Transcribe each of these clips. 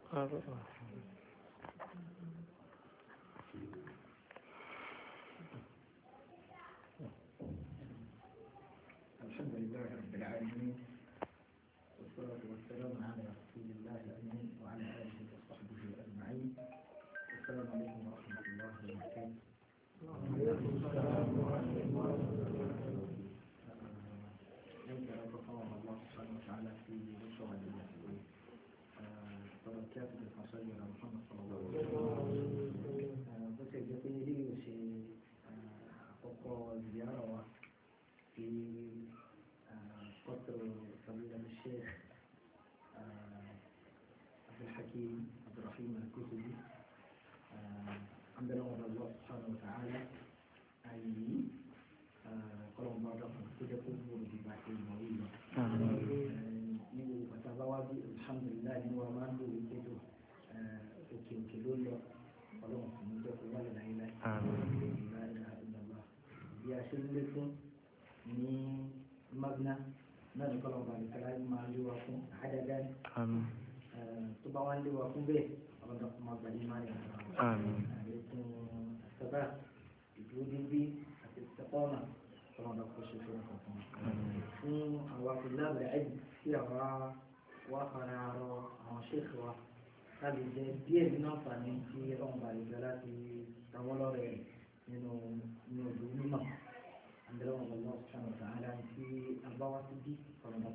الحمد لله رب العالمين والصلاة والسلام على رسول الله الأمين وعلى آله وصحبه أجمعين. السلام عليكم ورحمة الله وبركاته. وعليكم السلام ورحمة الله وبركاته. ليس أتقام الله سبحانه وتعالى في مشروع المسؤول بركاته الحصول على محمد صلى الله عليه وسلم. بس يجب شيء أقوى زيارة في قصر فضيلة الشيخ عبد الحكيم عبد الرحيم الكتبي. عندنا الله سبحانه وتعالى أي قلم بعضهم كده كله ببعض المويل. فتبوا الحمد لله هو ما عنده كده وكيلو قلم من ده كله لا إله إلا الله. يا شلتكم ní magna náà ní kọ́lọ̀ ọba àlùkàlà máa lé wa fún àdáadáa tó bá wá lé wa fún bẹ́ẹ̀ ọlọ́dọ̀ fún ma gbàdé máa yà àlékún àtàbà ìdúró dédé àti ìtẹ́kọ́ọ̀nà ọlọ́dọ̀ kó ṣe fún ọkọ̀ fún àwọn ìlànà ẹ̀dì tí àwa wá fara rọ àwọn ṣéèkì wa láti jẹ díẹ̀ nínú àǹfààní tí ọmọ àlùkàlà ti tàwọn lọ́rẹ̀ nínú ìlú mímọ́. عندنا الله سبحانه وتعالى في أربعة دي فرمات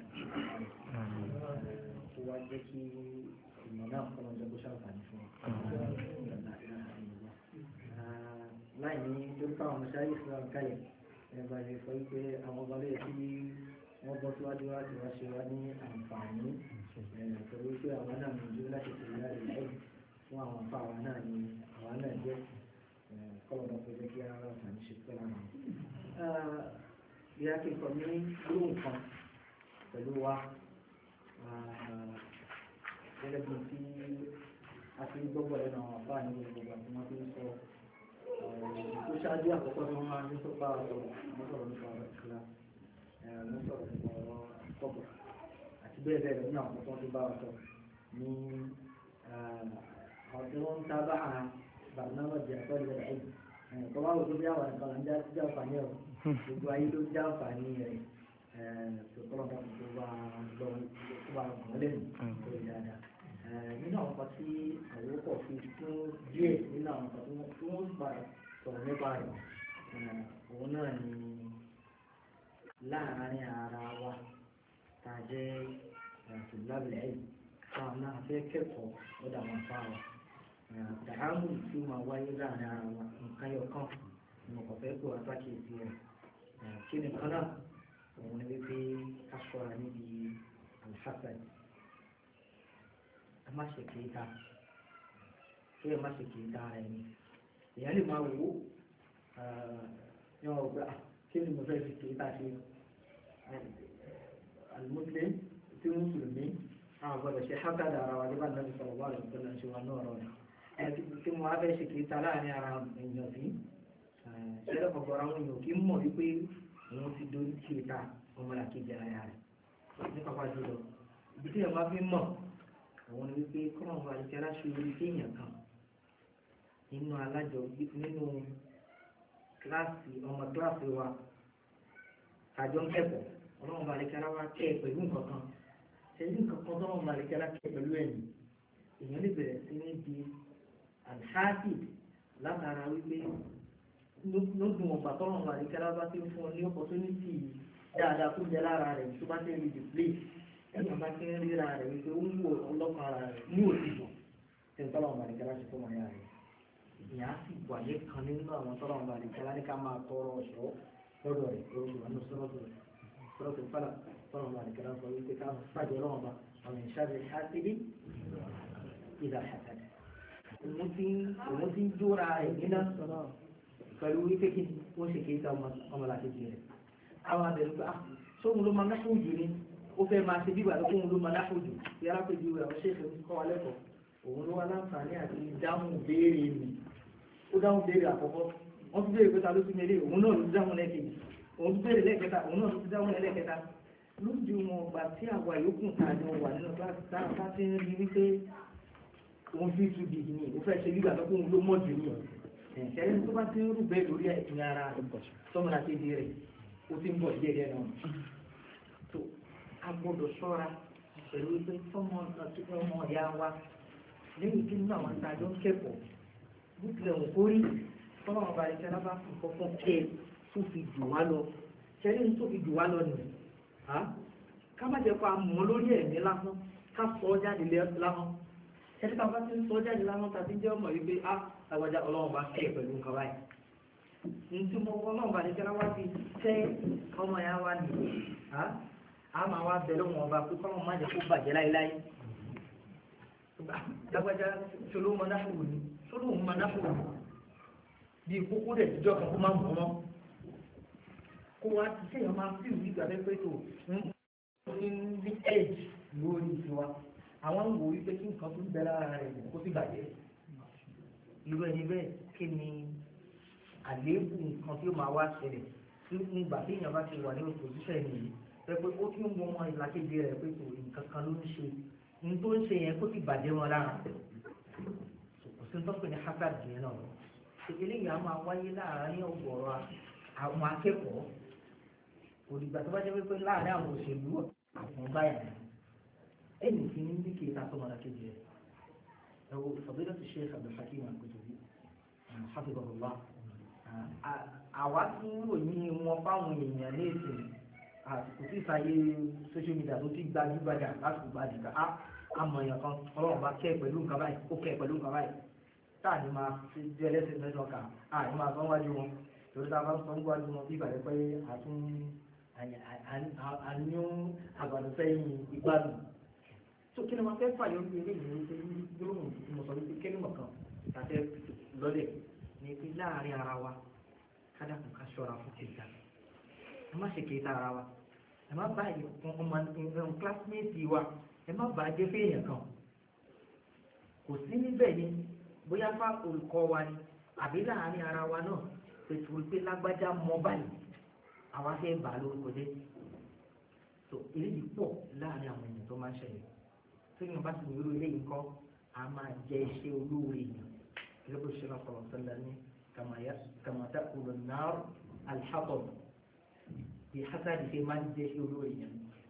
هو ذكي المناخ كما جابوا شرف عن شو لا إله إلا الله لا يعني تلقى مشايخ كاين بعد فايت أمضالي في وضبط واجبات وشواني أنفعني فروسي أنا من جملة الله العلم وأنفعنا وأنا جد قال رب ذكي على فان شكرا bí a kì í sọ ní gbólóhùn kan pẹ̀lú wa gẹ́gẹ́ bí tí a ti ń gbọ́gbọ́ lẹ́nu àwọn àbá ní gbogbo àti wọ́n ti ń sọ tó ṣáájú àkọ́kọ́ tí wọ́n máa ń tó bá ọ̀rọ̀ wọ́n sọ̀rọ̀ nípa ọ̀rọ̀ ìṣúra wọ́n sọ̀rọ̀ nípa ọ̀rọ̀ kọ́bọ̀ àti bẹ́ẹ̀ bẹ́ẹ̀ lọ ní àwọn tó ń bá wa sọ ní àwọn tí wọ́n ń sábà bàbá jẹ́ àtọ́lẹ̀ ẹ̀yìn tó wá òtún bí àwọn nǹkan là ń já àǹfààní ọ̀ gbogbo ayé ló já àǹfààní rẹ̀ tó kọ́lọ́ bá tó bá lọ tó bá wọ́n lẹ́nu tó yẹ dáadáa. Nínú àwọn kan tí àwọn ọkọ̀ fi fún díẹ̀ nínú àwọn kan tí wọ́n gbà sọ̀rọ̀ nípa rẹ̀ òun náà ni láàárín ara wa tá a jẹ́ tòlábìlẹ̀ ẹ̀yìn táwọn náà fẹ́ kẹ́kọ̀ọ́ lọ́dọ̀ àwọn afá wa. Tààmù tí ó máa wáyé láàrin ara wa nǹkan yọ kàn ní ọkọ̀ fẹ́ kó àtàkìyèsí rẹ̀ kí ni kan náà òun ni wípé ká ṣọ́ra níbi alhassan a má ṣe kéta kí ẹ má ṣe kéta ara ẹni èèyàn lè máa wò ó ní wọn gbà kí ni mo fẹ́ fi kéta ṣe alimuslim tí mùsùlùmí àwọn gbọdọ̀ ṣe hákàdà ara wa nígbà náà sọ̀rọ̀ wà lọ́wọ́ tó lọ́n ṣe wà náà rọ̀ ẹ̀ẹ́dì tí mo wá fẹ́ ṣe kéta láàrin ara èèyàn sí ṣẹlẹ̀ ọ̀gọ̀rọ̀ àwọn èèyàn kì í mọ̀ wípé òun ti dorí kéta ọmọlàkejì ara rẹ̀ ní pápá jùlọ ibi tí ẹ̀ máa fi mọ̀ òun ni wípé kọ́mọ̀ bá ti aláṣọ orí téèyàn kan nínú alájọ nínú kíláàsì ọmọ kíláàsì wa àjọ ń kẹ́kọ̀ọ́ ọlọ́run bá lè kẹ́ra wá kẹ́ pẹ̀lú nǹkan kan ṣẹ́yìn nǹkan kan tó wọ́n bá lè kẹ́ra kẹ́ pẹ̀lú ẹ̀yìn èèyàn lè bẹ̀rẹ̀ sí ní di alhasid látara wípé lódùn ọ̀gbà tó wọ́n bá lè kẹ́ra bá ti ń fún ọ ní opportunity dáadáa tó jẹ́ lára rẹ̀ tó bá tẹ́ rí display ẹ̀yìn bá ti ń ríra rẹ̀ wípé ó ń wò ọlọ́kan ara rẹ̀ ní òtítọ́ tí ń tọ́lọ̀ ọ̀gbà lè kẹ́ra ṣe fún ọmọ yára rẹ̀ ìyá sì wà ní kan nínú àwọn tọ́lọ̀ ọ̀gbà lè kẹ́ra ní ká máa tọrọ ọ̀ṣọ́ lọ́dọ̀ rẹ̀ lórí ìwà ní sọ́rọ́tò fàlà tọ́lọ̀ ọ̀gbà lè kẹ́ra sọ wípé ká pàjọ́ lọ́wọ́ bá ọ̀nà ìṣàbẹ̀ ṣáàtìlì ìdá ṣàtàlì òun ti ń jóra rẹ̀ níná pẹ̀lú wípé kí wọ́n ṣe kéka ọmọlàkejì rẹ̀ àwọn abẹ̀rù pé sóhun ló máa náfò jù ní ó fẹ́ máa ṣe bíbà lókùn ló máa náfò jù tí alápèjú rẹ̀ àwọn ṣèṣe ń kọ́ wa lẹ́kọ̀ọ́ òun ló wá láǹfààní àti dáhùn béèrè mi ó dáhùn béèrè àkọ́kọ́ wọ́n tún béèrè pé ta ló tún mẹ́lẹ̀ òun náà ló ti dáhùn lẹ́kẹ̀ẹ́ òun tún béèrè lẹ́kẹ̀ẹ́ta òun náà ló ti dáhùn lẹ́kẹ̀ẹ́ta lójú wọn ọgbà tí àwa yòókù tá a jọ wà nínú kíláàsì tá a ti ń rí wípé òun fi tún bí ní ó fẹ́ ṣe nígbà tó kún ló mọ̀ jù ní ẹ̀ẹ́dẹ́gbẹ̀rún tó bá ti ń rú bẹ́ẹ̀ lórí ẹ̀sìn ara sọ́mọ́ra kéde rẹ̀ ó ti ń bọ̀ díẹ̀ díẹ̀ náà tó a gbọ́dọ̀ ṣọ́ra pẹ̀lú pé fọ́mọ ọmọ ìyá wa lẹ́yìn tí nínú àwọn ìtajọ́ ń kẹ́kọ̀ọ́ bó tilẹ̀ wọ́n kórí fọ́mọ ọba ìṣẹ́lá bá fún kọ́kọ́ kẹ́ tó fi jù wá lọ ṣẹ́rí tó fi jù wá lọ nìyẹn ká má jẹ́ pa mọ́ lórí ẹ̀mí lásán ká sọ ọ́ jáde lásán ẹni ká bá ti ń sọ jáde lásán tàbí jẹ́ ọmọ yìí pé àgbàjá ọlọ́run bá kẹ́ pẹ̀lú nǹkan báyìí ntí mo wọ́n náà bá ní kẹ́lá wá fi tẹ́ ọmọ ya wá nìyí a máa wá bẹ̀rẹ̀ wọn ọba pé kọ́mọ má jẹ́ kó bàjẹ́ láéláé àgbàjá ṣolóhùn mọ́náfòrò ni ṣolóhùn mọ́náfòrò bí kókó rẹ̀ jíjọ́ kan kó má mọ̀ wọn kó wá ti sẹ́yìn máa fi ìwé ìgbà pẹ́ tó ní edge lórí tiwa àwọn ń wò wípé kí nǹkan tó ń bẹ lára rẹ̀ kó sì bàjẹ́ irú ẹni bẹ́ẹ̀ kí ni àléébù nǹkan tí ó máa wá ṣẹlẹ̀ tí nígbà tí èèyàn bá ti wà ní òṣìṣẹ́ nìyí pé ó tí ń wọ́n mọ ìlàkejì rẹ̀ pé kò nǹkan kan ló ń ṣe ní tó ń ṣe yẹn kó sì bàjẹ́ wọn lára kò sí tó ń pè ní hazard yẹn náà lọ eléyìí á máa wáyé láàárín ọ̀gọ̀ọ̀rọ̀ àwọn akẹ́kọ̀ọ́ òdìgbà tó bá jẹ́ pé láàárín àwọn òṣèlú àwọn báyà ẹnì kí ní bí kì í ta sọmọdà kejì rẹ̀ ẹ̀wọ̀ fadilatu Sheikh Abdul Hakim Al-Kutubi hafidhahullah àwa tí ń ròyìn wọn fáwọn èèyàn ní èsì kò sí ìsàyè social media tó ti gbajúgbajà láti gbàdìgbà àmọ̀yàn kan ọlọ́run bá kẹ́ pẹ̀lú nǹkan báyìí ó kẹ́ pẹ̀lú nǹkan báyìí táà ní máa fi jẹ́ ẹlẹ́sìn mẹ́sàn-án kà á ní máa sọ́n wájú wọn torí tá a bá sọ́n wájú wọn bí ìbàdí pé àníyàn àgbàdo sẹ́yìn ìgbádùn tó kí ni wọ́n fẹ́ fàyọ ní ilé ìwé ṣe ní gbólóhùn ìmọ̀sán wípé kẹ́límọ̀ kan tàbí lọ́lẹ̀ ní pé láàárín ara wa kádàkùn ká ṣọ́ra fún kẹta ẹ má ṣe kẹta ara wa ẹ má bá ọmọ kílásímẹ́tì wa ẹ má bá jẹ́ fún èèyàn kan kò sí níbẹ̀ ni bóyá fá olùkọ́ wa ni àbí láàárín ara wa náà pèsè pé lágbájá mọ báyìí àwa fẹ́ bà á lórúkọ jẹ́ tó eléyìí pọ̀ láàárín àwọn èèyàn tó máa ń ṣẹlẹ̀ tó yàn bá sì ní irú eléyìí kọ́ a máa jẹ iṣẹ́ olóore èèyàn gẹ́gẹ́ bó ṣe lọ sọ̀rọ̀ sọ́lá ní kama ta'kulu an-nar al-hatab bí hasadi ṣe máa ń jẹ iṣẹ́ olóore èèyàn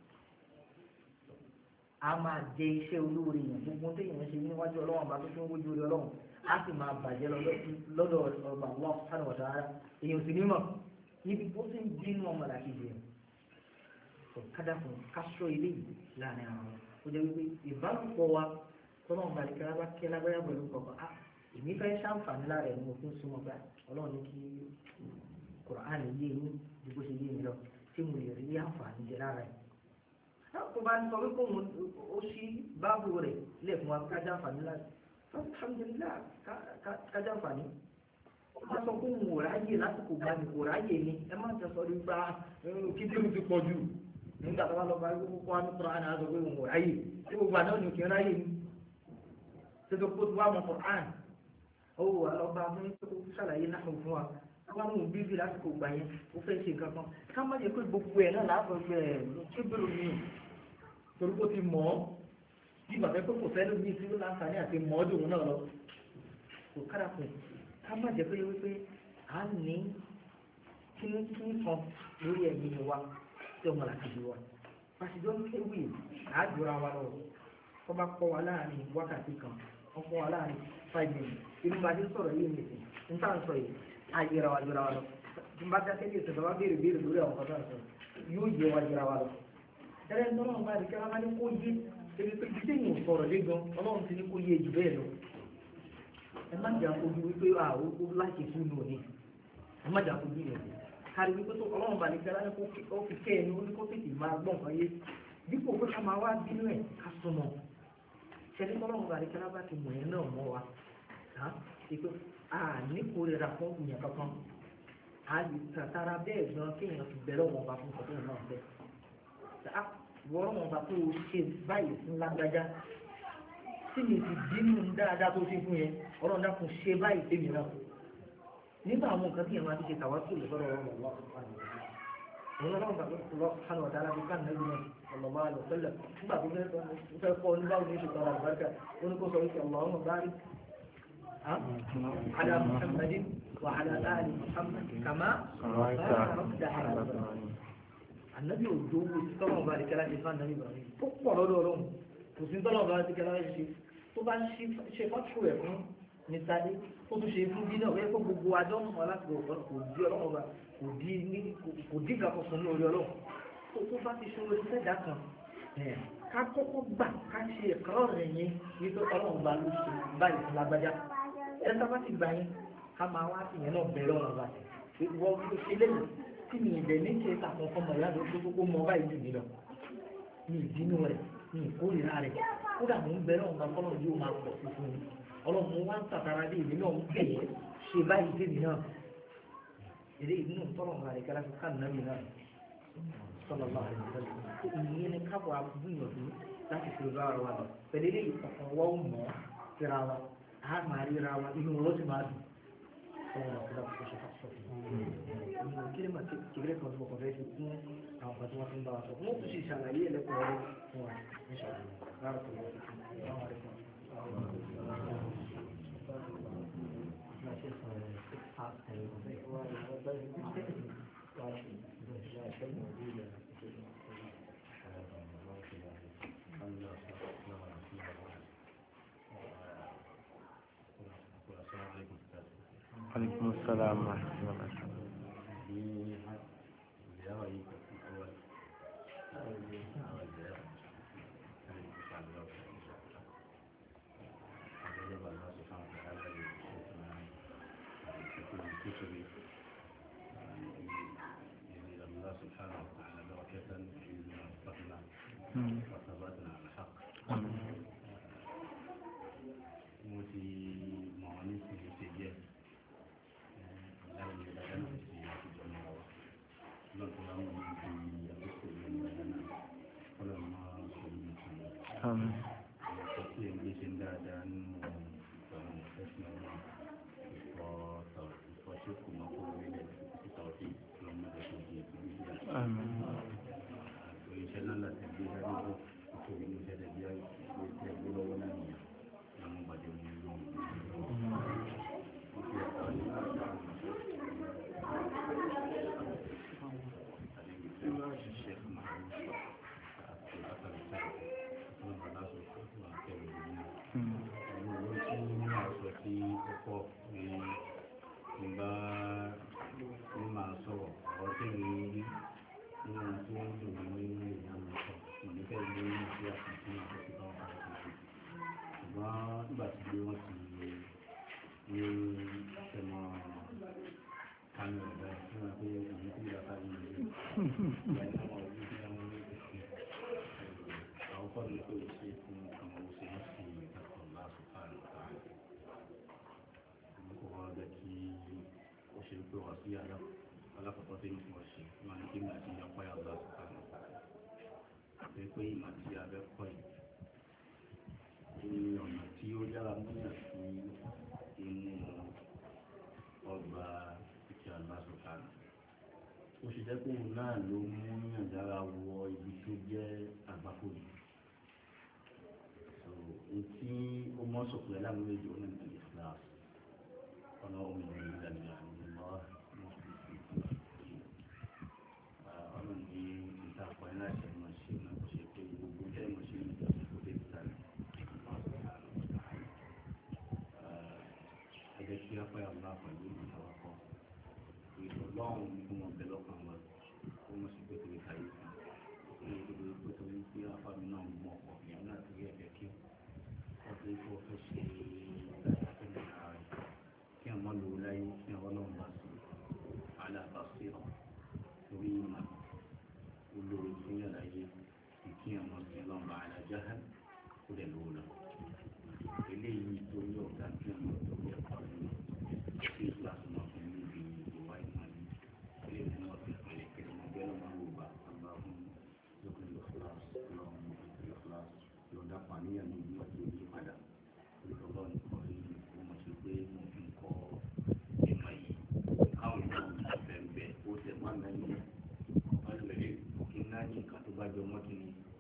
a máa jẹ iṣẹ́ olóore èèyàn gbogbo tó yàn ṣe níwájú ọlọ́run bá tó tún wójú orí ọlọ́run a sì máa bàjẹ́ lọ́dọ̀ ọba Allah subhanahu wa ta'ala èèyàn sì nímọ̀ níbi tó sì ń bínú ọmọ làkejì rẹ̀ kádàkùn káṣọ ilé yìí láàrin àwọn ó jẹ́ wípé ìbálòpọ̀ wa tọ́nà ọba àdìkára bá kí lágbáyà pẹ̀lú kọ̀ọ̀kan èmi fẹ́ ṣàǹfààní lára ẹ̀ ní mo fi ń súnmọ́ gbà ọlọ́run ní kí Qur'an yé yín bí bó ṣe yé mi lọ tí mo lè rí àǹfààní jẹ lára ẹ̀. kó bá sọ wípé ó ṣí báàbù rẹ̀ lẹ́ẹ̀kún wa kájà àǹfààní lára alhamdulillah kájà àǹfààní. wọ́n sọ pé òun ò ráyè lásìkò gbà ní kò ráyè ni ẹ má jẹ sọ ní gba kí tí mo ti pọ̀ jù nígbà tó bá lọ bá gbogbo wa ní Qur'an á sọ pé òun ò ráyè tí gbogbo àná ni kì í ráyè ni tètè kó tó wà mọ́ Qur'an ó wà lọ́ba fún ṣàlàyé náà fún wa wọ́n mú bíbí lásìkò gbà yẹn ó fẹ́ ṣe nǹkan kan ká má jẹ́ pé gbogbo ẹ̀ náà láàbọ̀ gbẹ ṣé bẹ́ẹ̀ mi torí kó ti mọ̀ ọ́ bí bàbá pé kò fẹ́ lómi tí ó láǹfààní àti mọ̀ ọ́ dùn náà lọ kò kára pẹ̀ ká má jẹ́ pé wípé à ń ní kíní kan lórí ẹ̀mí wa tí ọmọ làkejì wa pàṣẹjọ́ ń kéwì àádùra wa lọ kọ́ bá kọ́ wa láàrin wákàtí kan wọ́n kọ́ wa láàrin 5 minutes inú bá dé sọ̀rọ̀ yìí nìsín ń tà ń sọ yìí ayẹra wa jọra wa lọ tí n bá dákẹ́ ní ìṣẹ̀dá wa béèrè lórí àwọn kan tó ń sọ yóò yẹ wa jọra wa lọ. ẹ̀rẹ́ ní ọlọ́run bá rí kí wọ́n bá ní kó yé ebi pé kí sẹ́yìn ò sọ̀rọ̀ lé gan ọlọ́run ti ní kó yé jù bẹ́ẹ̀ lọ. ẹ má jà fojú wípé ó láti kú nù ní ẹ má jà fojú yẹn kárí wípé tó ọlọ́run bá rí kí wọ́n fi kẹ́ ẹni ó ní kó tètè máa gbọ́ nǹkan yé dípò pé ká máa wá bínú ẹ̀ ká súnmọ́ ṣẹ́ni ọlọ́run bá rí kí wọ́n bá ti mọ̀ yẹn náà mọ́ wa ìpè ní kórìíra fún ìyẹn kankan tàtàrà bẹ́ẹ̀ gan kéèyàn fi bẹ̀rẹ̀ wọn bá fún ọdún náà bẹ́ẹ̀ wọ́n wọn bá tó ṣe báyìí fún lágbájá tí mi ti bínú dáadáa tó ṣe fún yẹn ọlọ́run dákun ṣe báyìí tèmi náà nígbà àwọn nǹkan tí yẹn máa ti ṣe tàwa tó lè sọ̀rọ̀ ọ̀rọ̀ ọ̀rọ̀ ọlọ́run bá lọ sánú ọ̀dà alábi ká nàbí náà sallallahu alaihi wasallam nígbà tó fẹ́ kọ́ nígbà wo ní ṣe tọrọ àlùbáríkà ó ní kó sọ wípé Allahumma barik ala Muhammadin wa ala ali Muhammad kama barakta ala Ibrahim. Ànábì òjò owó sí tọ́lọ̀ ọba àdìkẹ́lá ṣe fún ànábì Ibrahim tó pọ̀ lọ́dọ̀ ọlọ́run kò sí tọ́lọ̀ ọba àdìkẹ́lá ṣe tó bá ṣe fọ́tò ẹ̀ fún ní sáré ó tún ṣe fún bí náà wẹ́ẹ́ kó gbogbo adọ́ mọ́ láti kò di ọlọ́run ọba kò di ìgbà kankan ní orí ọlọ́run tó bá ti ṣe orí sẹ́dá kan ká kọ́kọ́ gbà ká ṣe ẹ̀kọ́ rẹ̀ yẹn wípé ọlọ́run ọba ló ṣe báyìí fún lágbájá ẹ̀ sábà ti gbà yẹn ká máa wá sí yẹn náà bẹ̀rẹ̀ ọ̀rọ̀ ọba wọ́n ló ṣe lẹ́yìn tí mi ìbẹ̀ ní ṣe ìtàkùn ọmọ ìyá ló tó mọ báyìí jù mí lọ ní ìdínú rẹ̀ ní ìkórìíra rẹ̀ kódà mò ń bẹ̀rẹ̀ ọ̀gá fọlọ́run yóò máa pọ̀ sí fún mi ọlọ́run wá ń tàtàrà dé ìlú náà ń bẹ̀yẹ ṣe báyìí débi náà èdè ìdínú tọ́lọ̀ máa rẹ̀ kẹ́lá fi ká nàbì náà sọ́lọ́ bá rẹ̀ sọ́lọ́ ìyẹn ní káàbọ̀ àbúyànjú láti fi rà wa lọ pẹ̀lú ilé ìkọ̀kan wọ́n mọ̀ síra wa a máa ríra wa inú wọn sì máa dùn ọ̀rọ̀ ọ̀kúra kò ṣe fàṣọ ìmọ̀ kílẹ̀ máa kékeré kan tó kọ̀ fẹ́ fi kún àwọn kan tí wọ́n ti ń bá wa sọ wọ́n tún ṣe ṣàlàyé ẹlẹ́kùnrin fún wa ní ṣàlàyé rárá tó wọ́n fi kún عليكم السلام ورحمة الله وبركاته. وثبتنا على الحق موتي معانيس في pé ìmọ̀ tí a fẹ́ kọ́ yìí ní ọ̀nà tí ó yára múyàn sí inú ọgbà ìkẹ́ àlásùkánù. Ó ṣe jẹ́ pé òun náà ló múyàn dára wọ ibi tó jẹ́ àgbákò yìí. Tí ó mọ́ sọ̀pẹ́ láwọn èdè ọ̀nà ìtàgé kíláàsì ọ̀nà òmìnira ìdàgbà ìmọ̀ ọ̀nà ní ìtàkùn ẹ̀ láti ẹ̀mọ̀ sí ọ̀nà tó ṣe pé gbogbo ẹ̀mọ̀ sí ìjọsìn tó dé ìta ní. Ẹ jẹ́ kí á pẹ́ àbúrò pẹ̀lú ìtawakọ̀ ìtọ́lọ́run fún wọn bẹ̀ lọ́kàn wa ó mọ̀ sí pé torí káyé fún un pé torí pé afámi náà mú ọkọ̀ ìyẹn náà torí ẹ̀fẹ̀ kí ọdún tó fẹ́ ṣe ìdájọ́ ara rẹ̀ kí àwọn lò láyé kí àwọn náà bá sí alábàáṣe ọ̀ torí ìmọ̀ olórí fún yàrá yé kí àwọn sí lọ́nà àlàjá kó lè lò lọ. Eléyìí torí ọ̀gá kí àwọn tó yẹ kọ́ nínú sí ìgbàsùn náà fún mi bí ìwà ìmọ̀ ní ilé ìwé náà fi pẹ̀lẹ́ kí wọ́n gbé lọ́wọ́ wò bá ọgbà fún lókè lọ́kùlásì lọ́dà pàníyàn ní ìlú àti ìlú padà olùkọ́ nìkan ní ọmọ ṣe pé mo fi ń kọ́ ìmọ̀ yìí káwọn náà bẹ̀rẹ̀ ó tẹ̀ wá náà ní ọ̀pọ̀lọpọ̀ kí n náà ní nǹkan tó bá jọ mọ́ kí ni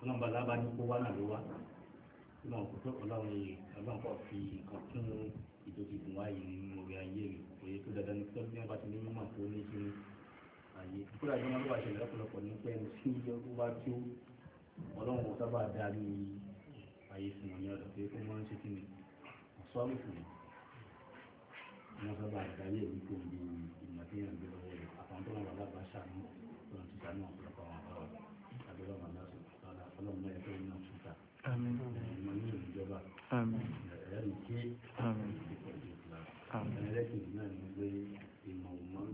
ọlọ́run bá lábá ní kó wá náà ló wá tí wọn kò tó ọlọ́run kọ́ fi nǹkan kún ìdókòwò wáyé nínú orí ayé rẹ̀ òye tó dandan ní pẹ́ẹ́lú bí wọ́n bá ti ní mímọ̀ tó ní sínú ayé kúrò àjọ wọn ló wà ṣẹlẹ̀ lọ́pọ̀lọpọ̀ ní pé ẹni tí ó bá tó ọlọ́run sábà darí ayé fún wọn ní ọ̀dọ̀ pé kó wọ́n ń ṣe kí ni sọ́ọ̀lù fún wọn sábà darí èyí tó ń di ìmọ̀ tí yẹn ń gbé lọ́wọ́ rẹ̀ àtàwọn tó wọn wà lábàá ṣàánú tó ń ti ṣàánú ọ̀pọ̀lọpọ̀ àwọn ọ̀rọ̀ àbẹ̀rẹ̀ wọn lásìkò ọlọ́run náà ẹ̀fọ́ iná ṣúta ìmọ̀ ní ìjọba ẹ̀rẹ́ ìké ẹ̀rẹ́kìtì náà ní pé ìmọ̀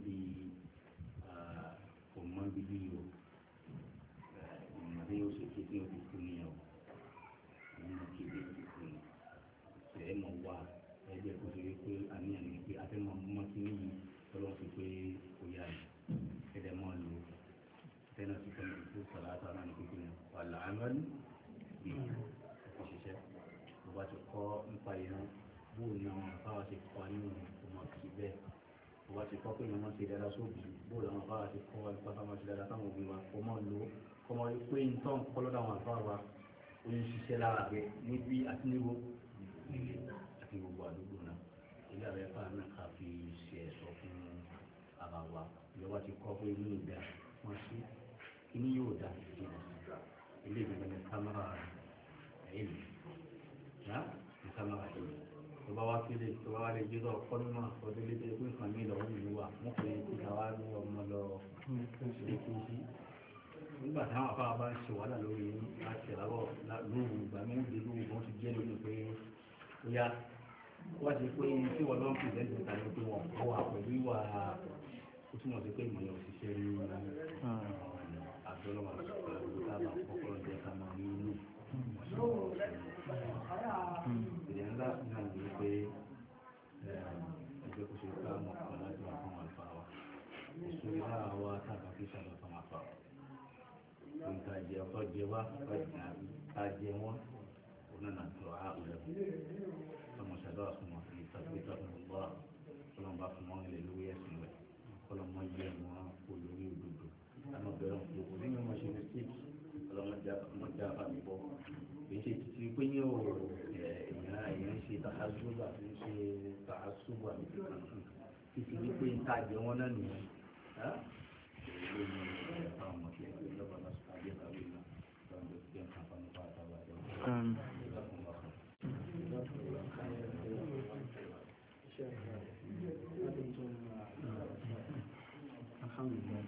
òmọ́ bí bí o ìmọ̀ bí ó ṣe ké tí ó fi kú ní ọ̀ ìmọ̀ ké tí ó fi kú ní ṣe é mọ̀ wá ẹgbẹ́ kó ṣe pé àníyàn ní pé afẹ́ mọ̀ kí ní yìí tọ́lọ́ sí pé ó yá yìí ẹ̀dẹ̀ mọ́ lò tẹ́lẹ̀ sí pé ó sọ̀rọ̀ àtàwọn náà ní pé kí ni wà láàmọ́lì bí ẹ̀kọ́ ṣiṣẹ́ bó bá ti kọ́ nípa ìran bóò ní àwọn afáwà ti kọ́ nínú ọmọ kì í bẹ́ẹ̀ bó bá ti kọ́ pé ìyẹn wọ́n ti dáadáa sóbì bóò làwọn afáwà ti kọ́ wa nípa táwọn ti dáadáa táwọn òbí wa kọ́ mọ́ lò kọ́ mọ́ pé nǹkan kọ́ lọ́dọ̀ àwọn afáwà wa ó ń ṣiṣẹ́ lára rẹ̀ níbi àti níbo nílé àti gbogbo àdúgbò náà ilé ààrẹ fáà náà ká fi ṣe ẹ̀ṣọ́ fún ara wa ìjọba ti kọ́ pé inú ìgbà wọn sí inú yóò dá ilé ìgbà ní kámẹ́rà ẹ̀yìn ní kámẹ́rà ẹ̀yìn tó bá wá kéde tó bá wá lè jẹ́ lọ kọ́ nínú àkọsílẹ̀ lé pé nǹkan mi lọ́wọ́ nínú wa wọ́n pè é kíkà wá ní ọmọ lọ sí kí nígbà táwọn afárá bá ń ṣe wàhálà lórí láti àárọ̀ lóru ìgbà mi ń dé lóru wọn ti jẹ́ lórí pé ó yá wọ́n ti pé tí wọ́n lọ́n pìrìsẹ́ǹtì níta ni pé wọ́n kọ́ wa pẹ̀lú ìwà ó túmọ̀ sí pé ìmọ̀ yẹn ò ṣiṣẹ́ ní àjọlọ́wọ́ àti tábà kọ́kọ́ jẹ́ ká máa ní inú ìdílé ńlá náà ní pé ẹgbẹ́ kò ṣe ká mọ̀ kan láti wà fún àlùfà wa ìṣòro lára wa tábà kí sàlọ̀ fún àlùfà wa nǹkan jẹ ọkọ jẹ wá ká jẹ wọn òun náà tó a òun ọmọ ṣàdọ́ fún wọn ní ìtàgbéta fún ọgbà ọlọ́mọba fún wọn ilẹ̀ lórí ẹ̀sìn rẹ̀ ọlọ́mọ yẹ wọn kó lórí òdodo àmọ́ bẹ̀rẹ̀ òkú nínú ọmọ ṣe mistake ọlọ́mọdé àbámi bọ́ èyí ṣe ti pé ní o èèyàn ṣe tàhásùbà àti ṣe tàhásùbà títí wípé ń tàjẹ wọn náà nìyẹn èyí ló ní ẹ̀ka ọmọ tí ẹ̀ ń lọ́wọ́ lọ́sọ̀tà àjẹ́ tàbí náà lọ́wọ́ tí ẹ̀ ń kàn fún nípa àtàwọn àjọ الحمد لله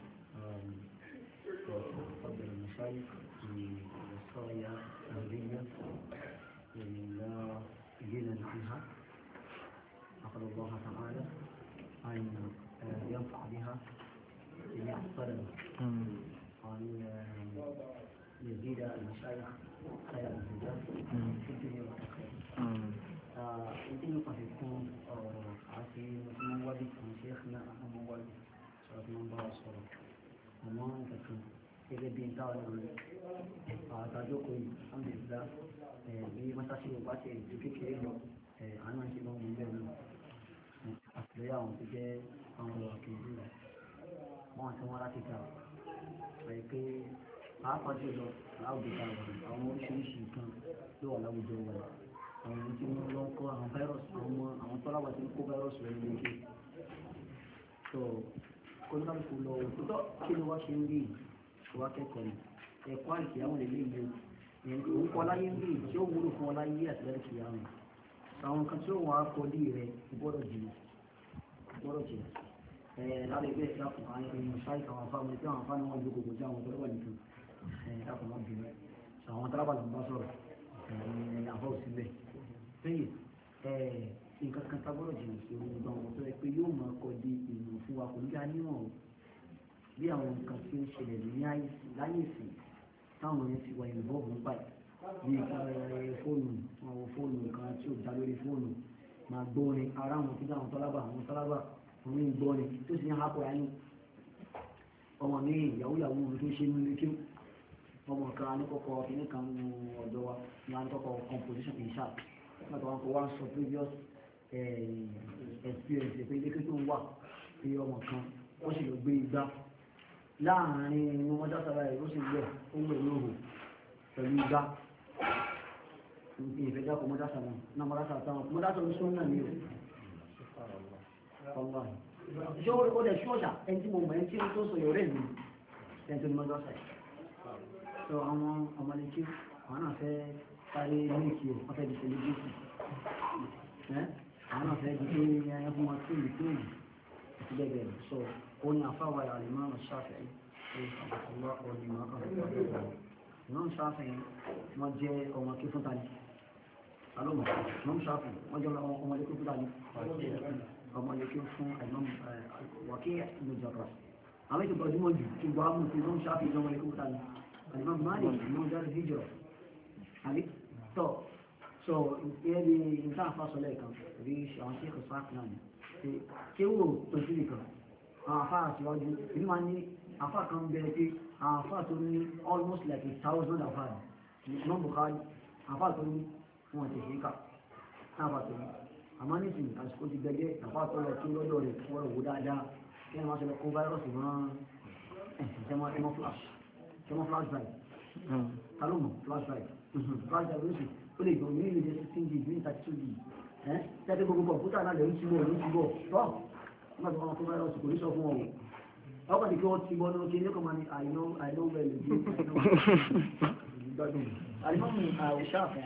وقدر المشايخ في الوصايا النبوية لا يجينا فيها أسأل الله تعالى أن ينفع بها جميع الطلبة وأن يزيد المشايخ خير الزيادة في الدنيا والآخرة. يمكن يكون عاصي موالد شيخنا موالد من بعض الصلاة وما تكون إذا بين تعالى àtàjókòó yìí alhamdulillah bí mọ́sáṣí ọba ṣe ètò kékeré lọ àwọn ṣe lọ́wọ́ ilé náà àtìlẹ́yà àwọn tó jẹ́ àwọn ọ̀rọ̀ kejì rẹ̀ wọ́n àti wọ́n láti ta ẹ̀ pé pàápàá jùlọ láwùjọ ta wà àwọn oríṣiríṣi nǹkan ló wà láwùjọ wà àwọn ohun tí wọ́n lọ ń kọ́ àwọn fáírọ̀sì àwọn tọ́láwà tí ń kó fáírọ̀sì rẹ̀ ní ilé tó kóníkàlùkù lọ òtútọ́ kí ló wá ṣe ń rí ìwà kẹ́kọ̀ọ́ ni ẹ̀kọ́ àìsí àwọn lè léyìí òun kọ́ láyé ń rí tí ó wúlò fún ọ láyé àti lẹ́yìn kìí àwọn àwọn nǹkan tí ó wà á kọ́ lé rẹ gbọ́dọ̀ jìnnà lára ẹgbẹ́ ìdákùn àwọn ènìyàn ṣáì àwọn afáwọn tí àwọn afáwọn wọn jókòó kò sí àwọn tọ́lọ́wà nìkan ìdákùn wọn bínú àwọn tálábà ló ń bá sọ̀rọ̀ àbọ̀ òsínbẹ̀ lẹ́yìn nǹkan kan tábọ́dọ̀ jìnnà sí ohun ìgbà wọn tó yẹ pé yóò máa kọ́ di ìlú fún wa kò ní ká níwọ̀n bí àwọn nǹkan tí ó ṣẹlẹ̀ ní láyé ìsìn táwọn yẹn ti wà ìbọ̀bù ń báyìí bí fóònù nǹkan tí ó dá lórí fóònù máa gbóni ara àwọn tí àwọn tọ́lábà wọn ní gbóni tó sì ń hapò ayé ọmọ ní ìyàwó tó ṣe ní ilé kí ọmọ kan aníkọ̀kọ̀ kìíní kan nínú ọ̀dọ́ wa ní aníkọ̀kọ̀ composition in sharp nígbà tó wọn kọ wá sọ previous experience pé ilé kí tó ń wà pé ọmọ kan ó sì lọ gbé igbá láàrin inú wọn dására ẹ̀ ó sì wẹ̀ ó wẹ̀ lóhùn pẹ̀lú ìgbà ìfẹ́jà kò mọ́dásà náà mọ́dásà táwọn mọ́dásà ní sọ́nà ní ọ̀pọ̀ ṣé ó dẹ̀ ṣọ́ọ̀ṣà ẹni tí mo mọ̀ ẹni tí ó tó sọ yọ̀rẹ́ mi ẹni tó ní mọ́dásà so àwọn ọmọdé kí àwọn náà fẹ́ sáré ní ìkí ẹ̀ wọ́n fẹ́ di celebrity àwọn náà fẹ́ di pé ẹyẹ fún wọn tí ìlú àti bẹ́ẹ̀ bẹ́ẹ̀ so ó ní àfáwà àlèmọ́ Ṣáfi'í Imam Shafi'i wọ́n jẹ́ ọmọ kí fún tani alóòmù Imam Shafi'i wọ́n jẹ́ ọmọ kí fún tani ọmọ kí fún Imam Waki' ibn Jarrah àwọn ètò gbajúmọ̀ jù kí gbọ́ mú sí Imam Shafi'i ọmọ kí fún tani Imam Malik Imam Dar al-Hijra àbí tọ́ so ìyẹ́ bí nǹkan àfàsọ́lẹ̀ kan rí àwọn tí kò sáà náà ni kí wò tó sí nìkan àwọn afárá síwájú ìlú máa ní afá kan bẹ̀rẹ̀ pé àwọn afá tó ní almost like 1,000 afá ní Bukhari afá tó ní wọn ti ṣe ká afá tó ní àmọ́ nísìnyí àsìkò ti gbẹgẹ́ afá tó lọ kí lọ́dọ̀ rẹ̀ wọ́n wò dáadáa kí wọ́n máa ṣe lọ kó fáírọ́ọ̀sì mọ́ ẹmọ́ flash drive kálọ́mù flash drive flash drive lóṣù ó lè gbọ̀n ní ilé 16 gig ní 32 gig tẹ́tẹ́ gbogbo kọ̀ǹpútà náà lè ń ti bọ̀ tọ́ wọ́n ti wọ́n kó fáírọ́ọ̀sì kò ní sọ fún ọ̀wọ̀ ọkọ̀ ní kí wọ́n ti bọ́nú kí ní kọ́ máa ní I know where you do alimọ́mù àwòṣáfẹ́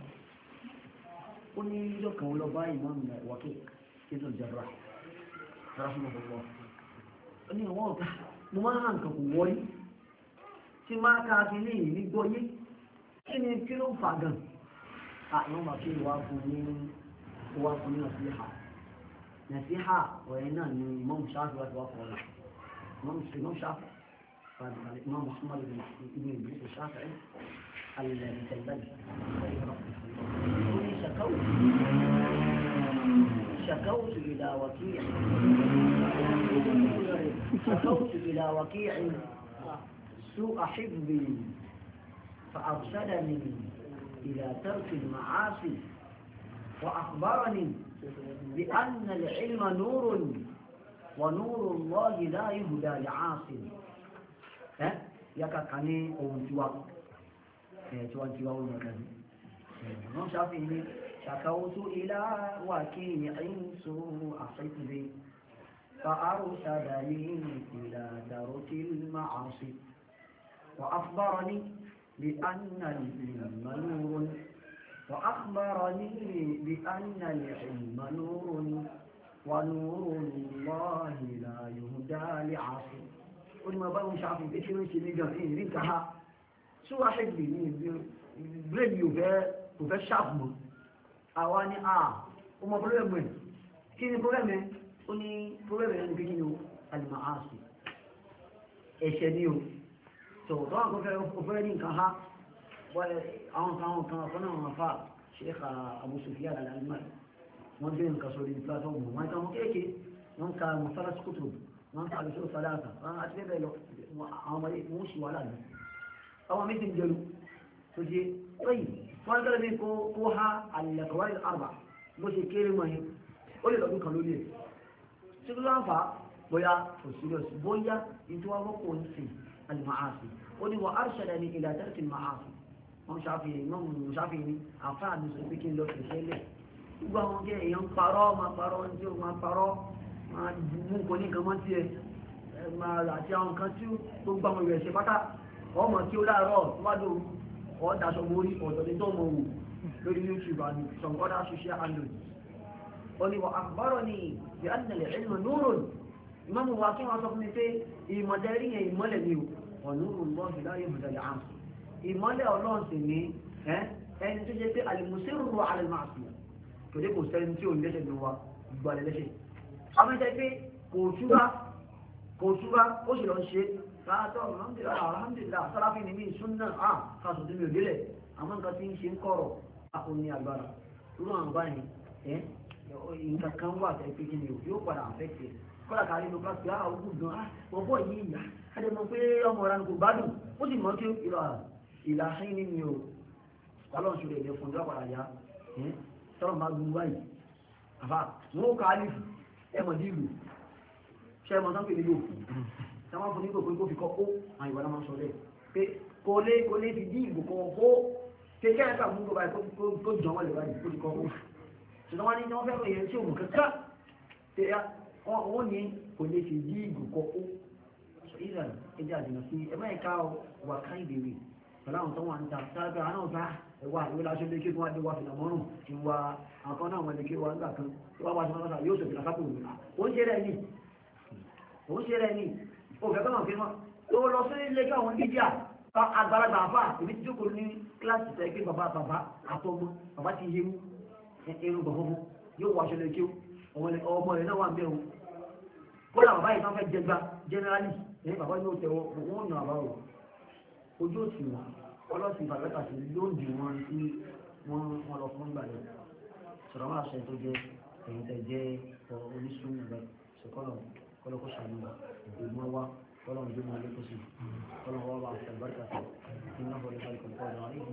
ó ní ìjọ kan lọ bá ìmọ̀mù Waki' ibn Jarrah rahimahullah ó ní ọwọ́ ọ̀gá mo máa ń hàn kan kò wọ́rí tí máa ká fi ní ìní gbọ́yé kí ni kí ló fà gan àwọn bàbá ìwà fún ní nàṣíhà ọ̀rẹ́ náà ni Imam Shafi'i wá ti wá fọ́ ọ̀la Imam Shafi'i الإمام محمد بن إدريس الشافعي المتلبي شكوت إلى وكيع سوء حفظي فأرشدني إلى ترك المعاصي وأخبرني بأن العلم نور ونور الله لا يهدى لعاصي yaka kani ohun tiwa tiwa ohun kan non Shafi'i shakawtu ila waki'in su'a hifzi fa arshadani ila darkil ma'asi wa akhbarani bi anna al-ilma nurun wa akhbarani bi anna al-ilma nurun wa nuru Allahi la yuhda li'asi ó ní ma bá wọn ṣàfihàn pé kí ló ń ṣe ní gan ní ìrí nǹkan ha tí wọ́n ṣe gbè ní brain yóò kò fẹ́ ṣáàpù mọ́ àwa ní ó mọ pọ́lẹ́mù ẹ̀ kí ni pọ́lẹ́mù ẹ̀ ó ní pọ́lẹ́mù ẹ̀ ní kí ni o al-ma'asi ẹ̀ṣẹ̀ ni o tọ̀wọ̀ tó wọn kò fẹ́ ní nǹkan ha àwọn kan ọ̀kan náà wọn fa Sheikh Abu Sufyan al-Almari wọ́n gbé nǹkan sórí platform wọn kan wọn kéèké wọn ka musalas kutub wọ́n ká lè ṣe òṣàlátà wọ́n á ti bẹ́ẹ̀ lọ àwọn ọmọdé wọ́n ṣì wà láàrin àwọn méjì ń jẹun tó ṣe lẹ́yìn wọ́n gẹ́gẹ́ bí kó ha al-qawaid al-arba bó ṣe kéré mọ́ yẹn ó lè lọ́dún kan lórí ẹ̀ tí ó láǹfà bóyá òṣìlọ́sì bóyá ìtura wọ́pọ̀ ń sìn al-ma'asi ó ní wọ́n arshadani ila tarki al-ma'asi wọ́n ṣàfihàn ní àfáà ní sọ pé kí n lọ fẹ̀ṣẹ́ lẹ̀ gbogbo àwọn jẹ́ èèyàn parọ́ máa parọ́ ní tí ó máa parọ́ máa mú kò ní nǹkan mọ́ tí ẹ máa àti àwọn nǹkan tí gbogbo àwọn ìrẹ̀ ṣe pátá ọmọ tí ó láàárọ̀ wádò ọ̀dàṣọ mórí ọ̀dọ̀dẹ̀ tó mọ̀ wò lórí YouTube and some other social handles ó ní wọ́n àkùbárọ̀ ní bí a nílẹ̀ ilmu nurun ìmọ̀mù wa kí wọ́n sọ fún mi pé ìmọ̀dẹ́rí yẹn ìmọ́lẹ̀ ni ò nurun Allahi la yuhda li'asi ìmọ́lẹ̀ Ọlọ́run sì ní ẹni tó jẹ́ pé al-musirru 'ala al-ma'siyah kò dé kò sẹ́ni tí ò lẹ́sẹ̀ ní wa gbọ́dẹ̀ lẹ́sẹ̀ àwọn ìṣẹ́ pé kò túbá ó sì lọ ṣe káàtọ̀ alhamdulillah sáráfí ní ní súnnà káàtọ̀ tí mi ò délẹ̀ àwọn nǹkan tí ń ṣe ń kọ̀rọ̀ àpò ní agbára lórí àwọn báyìí nǹkan kan wà tẹ́ pé kí ni yóò padà àfẹ́kẹ́ kọ́lá kárí ló bá pé ogun gan ọgbọ́ yìí ìyá kájẹ mọ̀ pé ọmọ ọ̀rọ̀ kò gbádùn ó sì mọ̀ kí ìlà ṣín ní mi ò ọlọ́run ṣe lè fún ìjọba padà yá tọ́rọ̀ máa gbogbo báyìí àfà wọn ó ká àlìfù ẹmọ̀ dìlù ṣe ẹmọ̀ sáńpẹ̀ lè yóò fún ṣe wọ́n fún nígbò pé kó fi kọ́ ó àyíwá náà máa sọ rẹ̀ pé kò lè fi dí ìbò kan kó kékeré nípa mú kó báyìí kó jọ wọn lè báyìí kó di kan kó ṣùgbọ́n wọn ní wọ́n fẹ́ ròyìn tí òun kankan wọ́n ní kò lè fi dí ìbò kan kó ìlà ẹjẹ́ àjùmọ̀ sí ẹgbẹ́ ìka wà ká ìbèrè pẹ̀lú àwọn tó wà ń ta sáré àwọn náà bá ẹwà ìwé láṣọ lé kí wọ́n dé wá fìlà mọ́rùn ti wá àwọn kan náà wọ́n lè kí wọ́n nígbà kan tó wá wá sí mọ́tò yóò sọ̀tì lákápò òun ó ń ṣe rẹ̀ ní òfẹ́ kọ́nà fi mọ́ tó lọ sí ilé kí àwọn dídíà àgbàlagbà àfà èmi ti jókòó ní kíláàsì tẹ́ pé bàbá àtọmọ bàbá ti yé mú irun gbọ̀gbọ̀gbọ̀ yóò wọ aṣọ lè kí ọmọ rẹ̀ náà wà ń bẹ̀rù kódà bàbá yìí máa fẹ́ jẹgba generally ní bàbá yóò tẹ̀wọ́ wọ́n nà àbá rò ojú òsì wọn ọlọ́sìn ìfàgbẹ́ta sí lóòdì wọn tí wọ́n lọ fún ìgbà yẹn sọ̀rọ̀ wọn àṣẹ tó jẹ́ èyí tẹ̀ jẹ́ oníṣun rẹ̀ ṣèkọ́lọ̀ kọ́lọ́kọ́ ṣàlùwà ìgbìmọ̀ wa kọ́lọ̀ ń gbìmọ̀ alẹ́kọ̀ọ́ sí kọ́lọ̀ wọ́n bá àṣẹ àlùbáríkà sí kí wọ́n bọ̀ nípa ìkọ̀kọ̀ ọ̀dọ̀ àríyìn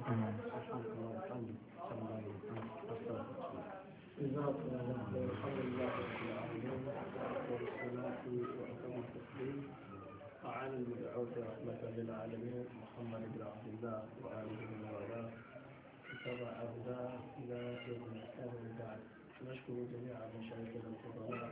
وعن المبعوث رحمة للعالمين محمد بن عبد الله وآله ومن والاه اتبع هداه إلى يوم الإسلام بعد نشكر جميع مشايخنا الفضلاء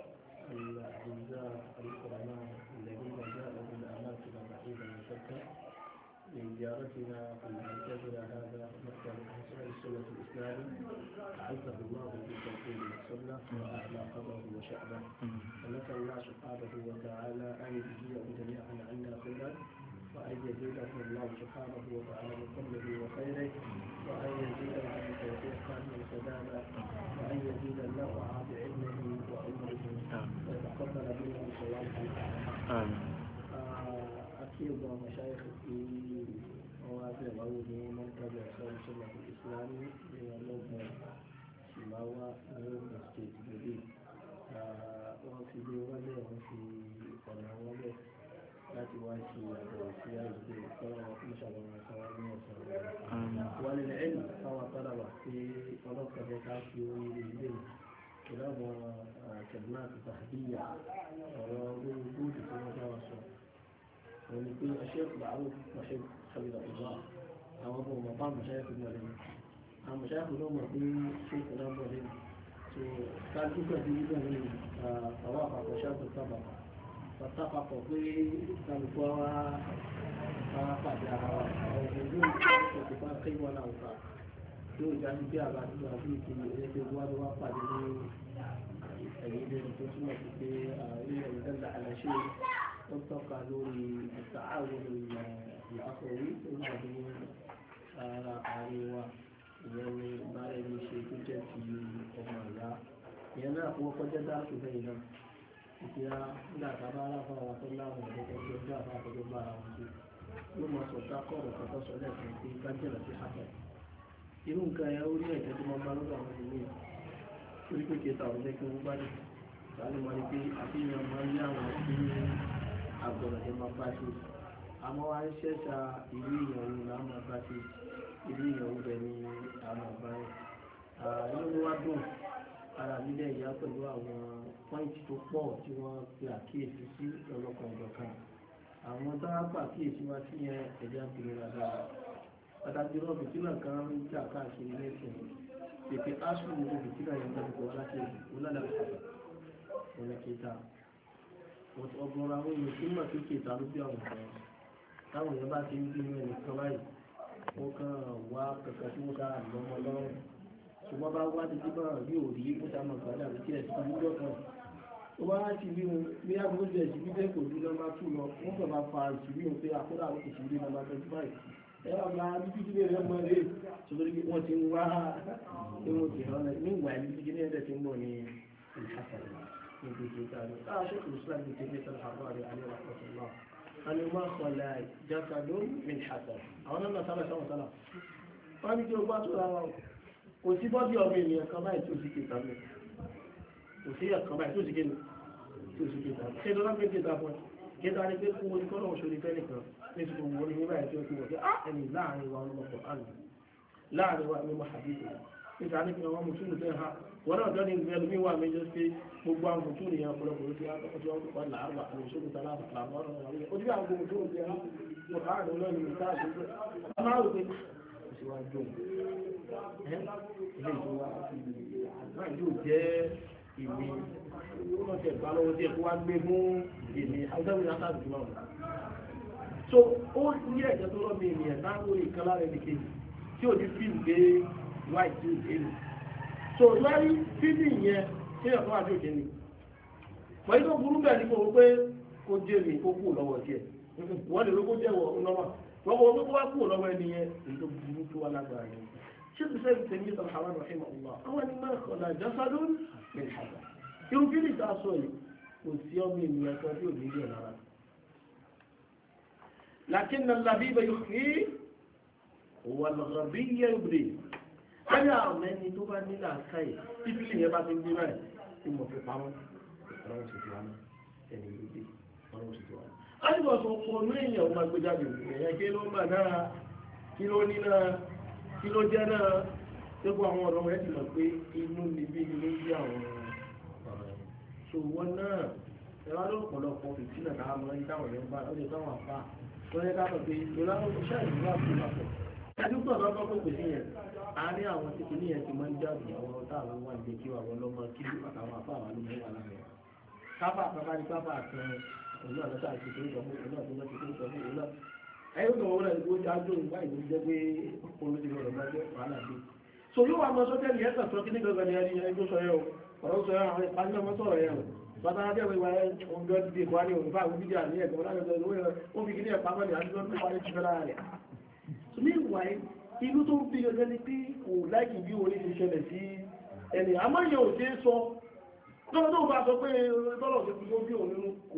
الأعزاء الكرماء الذين جاءوا من أماكن بعيدة وشتى لزيارتنا في مركزنا هذا مركز أنصار السنة الإسلامي أعزه الله بالتوفيق والسنة وأعلى قدره وشأنه ونسأل الله سبحانه وتعالى أن يجزيه جميعا عنا خيرا وأن يزيده الله سبحانه وتعالى من فضله وخيره وأن يزيده من توفيقا وسدادا وأن يزيد له بعلمه وعمره ويتقبل منه صالح الأعمال. أكيد مشايخ في مواضيع العودة مركز أنصار السنة الإسلامي من اللغة سماوة نيوم ستيت جديد وفي دولة وفي قناة láti wá ṣe àbẹ̀wò sí àìsí ìfọ́nà fún ìṣàlọ́wọ́ àtàwọn ní ọ̀sán wà nílẹ̀ ẹ̀lú táwọn tọ́láwà tí ọlọ́pàá ká fi orí ilé ìlànà kẹ̀dùnà àti tàbíyà ọ̀rọ̀ gbogbo tí wọ́n bá wà sọ wọ́n ni pé ọṣẹ́ ìgbàwó ọṣẹ́ ìṣàlẹ̀ ìgbà àwọn ọmọ ọmọ bá mọ̀ṣẹ́ ìfúnmọ̀ lẹ́nu àwọn mọ̀ṣẹ́ ìfúnmọ̀ mọ̀ pé ṣé ìfúnmọ̀ mọ̀ lẹ́nu tó kájú pẹ̀lú nígbà ní àwọn àpapọ̀ ṣáàbù sábà pátápapọ̀ pé kálukú wa pàdé ara wa ọ̀gbìn yóò ṣe tó bá kí wọn náà fà yóò já sí bí àbá tó wà bí ìkíni ẹgbẹ́ tó wá ló wá pàdé ní ẹ̀yìn ilé tó túmọ̀ sí pé ilé ìdẹ́gbà àlàṣe ó tọ́ka lórí àtàwọn ìyàkọ̀wé tó wà ní ara àárín wa ìyẹn ní bára ẹni ṣe tó jẹ́ ti ọmọ ìyá ìyẹn náà fọwọ́ kọjá dáàtò bẹ́ẹ̀ náà ìfìyà nígbà tá a bá ráfà wà tó láwọn ọ̀dọ́ tó ń gbé àbá àtọ́jọ́ bá ara wọn sí yóò máa sọ ká kọ́ọ̀rọ̀ kan tó sọ lẹ́ẹ̀kan pé kájẹ̀lá sí àtọ̀ irú nǹkan ẹ̀ ó ní ẹ̀jẹ̀ tó máa bá lọ́dọ̀ àwọn ìlú torí pé kí tàwọn jẹ́ kí wọ́n bá dé sáré máa ní pé àfihàn máa ń ní àwọn tí àgbọ̀rọ̀ ẹ̀ máa bá ṣe àmọ́ wá ń ṣẹ̀ṣà ìlú ìyàwó là á máa bá ṣe ìlú ìyàwó rẹ̀ ní àwọn àbáyé inú wa dùn ara nílẹ̀ ìyá pẹ̀lú àwọn pọ́ìntì tó pọ̀ tí wọ́n pe àkíyèsí sí ọlọ́kan ìjọkan àwọn tó wá pa àkíyèsí wá sí yẹn ẹ̀jẹ̀ àpèrè dáadáa pàtàkì náà fìtínà kan ń jà káàkiri lẹ́sìn pèpè áṣù ní fìtínà yẹn tó kọ̀ wá láti ìwúlàdà ìṣàkà ọ̀nà kẹta ọgbọ̀n àwọn èèyàn tí mọ̀ sí kẹta ló bí àwọn kan táwọn èèyàn bá ti ń bí ẹnì kan báyìí wọ́n kàn wá kankan tí wọ́n ká lọ́mọ lọ́rùn ṣùgbọ́n bá wá títí bá rí òrí ó dámọ̀ gbádà àti tí ẹ̀sìn ìlú lọ́kàn ó wá láti rí wọn bí agbóhùn jẹ́ ìṣìbí bẹ́ẹ̀ kò ní nọ́mbà 2 lọ wọ́n kàn máa fa ìṣìbí wọn pé àkúrà ó ti ṣìbí nọ́mbà 25 ẹ wà máa ní títí lè rẹ́ mọ́ eré ṣùgbọ́n bí wọ́n ti ń wá ní wọ́n ti rán ní ìwà ìlú títí ní ẹ̀dẹ̀ tí ń bọ̀ ní ìṣàkàlẹ̀ ní gbèsè ìtàrí ṣékù islam ti tẹ́lẹ̀ tẹ́lẹ̀ àbúrò alẹ́ rahmatullah ani ma kọlá jákàdó min hasan àwọn náà sábà sáwọn sálà wọ́n ní kí o gbá tó ra wọn kò sí bọ́dí ọmọ ènìyàn kan báyìí tó sì kéta mẹ́ kò sí ẹ̀kan báyìí tó sì kéta ṣe tó lápẹ́ kéta fún kéta ní pé fún orí kọ́nà òṣèré fẹ́lẹ̀ kan ní ti gbogbo orí nígbà tí ó kí wọ́n pé ẹni láàrin wa ọlọ́pọ̀ àlù láàrin wa ní mọ̀hàbíkù níta ní kí wọ́n mú túnú tẹ́ ha wọ́n náà jọ́ ní ìgbẹ́ lómi wà méjì pé gbogbo àwọn mú túnú yẹn ọ̀pọ̀lọpọ̀ tí wọ́n kọ́ làárọ̀ àwọn ìṣòro tàlà làárọ̀ ojú àwọn mú túnú tẹ́ ha wọ́n ká àdó lọ́nà ìta àdúgbò wọ́n máa rò pé ìṣèwádìí ilé ìjọba àgbà yóò jẹ́ ìwé wọ́n tẹ̀ gbá lọ́wọ́ tí ẹ̀kọ́ wá gbé fún èmi àwùjáwé látàdì náà so ó ní ẹ̀jẹ̀ tó lọ́mọ ènìyàn láwọn ìkan lára ẹni kejì tí ò ní fíìmù gbé white tí ò dé nù so lórí fíìmù yẹn tí ẹ̀kọ́ àti òjò ni wọ́n yí tó burú bẹ́ẹ̀ ní kò wọ́n pé kó jẹ́ mi kó kú lọ́wọ́ tiẹ̀ wọ́n lè ló kó jẹ́ wọ́n lọ́wọ́ wọ́n kò wọ́n kó wá kú lọ́wọ́ ẹni yẹn èyí tó burú tó wá lágbára yẹn ṣé kò sẹ́yìn tẹ̀mí sọ̀rọ̀ àwọn ọ̀hìn ọ̀lá àwọn ẹni máa kọ̀ lájà sádùn ní ìhàdà irú kí ni ìta sọ yìí kò sí ọmọ ènìyàn kan tí ò ní rí ẹ̀ lára lakin al-labib yukhfi wal-ghabiy yubdi ayé àwọn ẹni tó bá nílò àkáyè títí yẹn bá ti ń bí báyìí tí mo fi pamọ́ ọlọ́run sì ti wá ní ẹni ìlú dé ọlọ́run sì ti wá ní. a ti bọ̀ sọ fún ọdún èèyàn ó máa gbé jáde èèyàn kí ló mà náà kí ló ní náà kí ló jẹ́ náà gbogbo àwọn ọ̀rọ̀ wọn ẹ̀ ti mọ̀ pé inú níbí ni ló ń bí àwọn ọ̀rọ̀ ẹ̀ so wọn náà ẹ̀rọ lọ́pọ̀lọpọ̀ fìtínà táwọn ọmọ yìí táwọn yẹn ń bá ọdún táwọn àpá wọ́n yẹ ká mọ̀ pé ìlànà iṣẹ́ ìlú àti ìlàpọ̀ ẹdúgbọ̀n bá kọ́kọ́ pè sí yẹn àárín àwọn tí kìíní yẹn ti máa ń jáde àwọn ọ̀tá àwọn wà ní kí àwọn ọlọ́mọ kí àtàwọn àfá àwọn alómọ wà lára ẹ̀ káfà àpapá ní káfà àtàn òun náà lọ́tà àti ìṣòro ìjọba òun náà tó lọ́tà ìṣòro ìjọba òun náà ẹ̀yọ́ tó wọ́n rẹ̀ ló jájó ìwá ìlú jẹ́ pé olóṣèlú ọ̀rọ̀ bá jẹ́ wàhálà dé so yóò wá mọ sọ́tẹ́lì ẹ̀sà sọ kí ní gbọ̀ngàn ni ẹni tó sọ yẹ o ọ̀rọ̀ sọ yẹ àwọn ìpàdé ọmọ sọ̀rọ̀ yẹ o bàtà ajẹ́ ìwà ọ̀gbẹ́ ti wà ní òun fáwọn fídíò àní ẹ̀gbọ́n lágbẹ̀ẹ́ ìwé ó fi kí ní ẹ̀pá mọ́lẹ̀ àdúgbò tó wà ní ti fẹ́ lára rẹ̀ so ní ìwà inú tó ń bí gẹ́gẹ́ ni pé kò láìkì bí orí ti ṣẹlẹ̀ sí ẹni àmọ́yẹ ò ṣe é sọ lọ́wọ́ tó bá sọ pé tọ́lọ̀ tó fi bí òun kò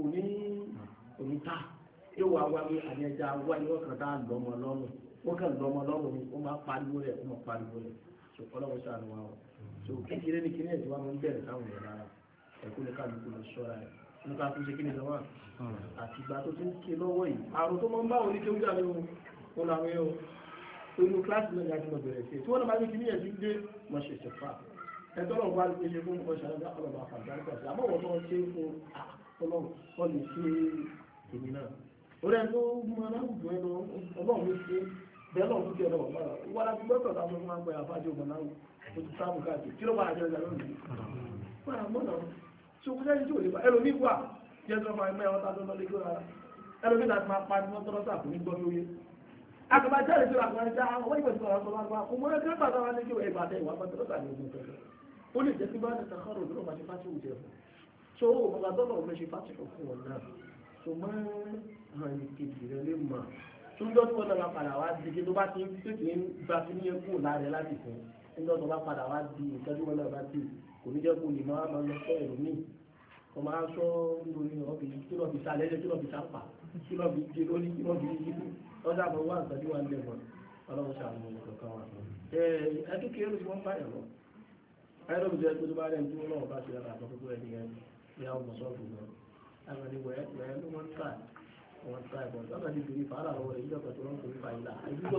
ní ta yóò wá wá ní àní ẹja wá ní ọkàn tá lọ́mọ lọ́rùn wọ́n kàn lọ́mọ lọ́rùn ni ó máa pariwo rẹ̀ ó máa pariwo rẹ̀ so ọlọ́run ṣàánú wa o so kékeré ní kíní ẹ̀sìn wa máa ń bẹ̀rẹ̀ táwọn èèyàn lára ẹ̀kọ́ ní kálukú lọ ṣọ́ra ẹ̀ nípa tó ṣe kíní lọ́wọ́ àtìgbà tó ti ń ké lọ́wọ́ yìí àrùn tó máa ń bá òní kéwú jà ní o làwọn yẹn o inú kíláàsì náà jáde lọ bẹ̀rẹ̀ sí tí wọ́n náà bá ní kíní ẹ̀sìn dé mọ̀ ṣe ṣe fà ẹ̀tọ́ náà wá ṣe fún ọṣà ọlọ́ba àfàgbáríkà sí àmọ́ wọ́n tó ṣe fún ọlọ́run lè ṣe èmi náà orí ẹni tó mú aláwùjọ ẹnu ọlọ́run ló ṣe bẹ́ẹ̀ náà tó jẹ́ ọlọ́run lára wọ́n láti gbọ́dọ̀ táwọn ọmọ máa ń gbẹ àfáàjọ ọmọ náà ó ti sáàmù káàkiri kí ló bá àjọ ìjà lónìí wọ́n á mọ́nà tí ó kúrẹ́ tí ò lè bá ẹlòmí wà jẹ́ tó fa ẹgbẹ́ ọ̀tá tó lọ́lé gbọ́ra ẹlòmí láti máa pa ní wọ́n tọ́lọ́ sàkó ní gbọ́ lóye àgbà jáde sí àwọn ẹja àwọn ìwé ìgbà tó wá kó mọ́ ẹgbẹ́ bàtà wá ní kí ẹgbà tẹ ìwà pàtó lọ́sà ní ogun tẹ̀lé ó lè jẹ́ sí bá ní sàkárò ló máa ṣe fásitì òjẹ́ fún so ọ̀gá dọ́là ò fẹ́ ṣe fásitì fún wọn náà so mọ́ àwọn ìkejì rẹ lè mọ̀ tó ń jọ́ tí wọ́n náà padà wá di tó bá ti ń tètè ń gba sí ní ẹkú láàrẹ láti fún níjọ́ tó bá padà wá di ìtọ́jú wọn náà bá ti kò ní jẹ́ kó lè máa lọ sọ èrò míì wọ́n máa sọ lórí ọ̀bì kí lọ́ọ̀bì sálẹ̀ kí lọ́ọ̀bì sápà kí lọ́ọ̀bì gé lórí kí lọ́ọ̀bì yíkú lọ́dà mọ́ wá nǹkan tí wọ́n lè mọ̀ ọlọ́run ṣàánú kankan wà. Akékeré ló ti wọ́n báyọ̀ lọ. Ayélujára jẹ́ pé tó bá rẹ̀ tí wọ́n náà bá ṣe ara àtọ́kùnkùn ẹni yẹn ní àwọn ọmọ sọ́ọ̀bù náà. Àwọn ẹni wẹ̀ẹ́ ló wọ́n tà wọ́n tà ẹ̀bọ̀n tó àgbàdì ìdòrí fàárà lọ́wọ́ rẹ̀ ìjọba tó wọ́n kò ní fa ìlà.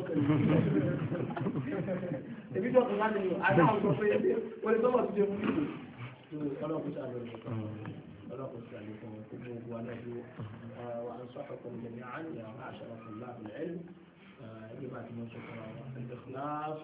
Ìbíjọ́ kan láti ní adáhùn sọ pé wọ́n lè tọ́wọ́ ti jẹ fún ìlú. Ọlọ́run ṣàánú ọlọ́run ṣàánú fún gbogbo wa náà dúró. وأنصحكم جميعا يا معشر طلاب العلم لما تنصحون الإخلاص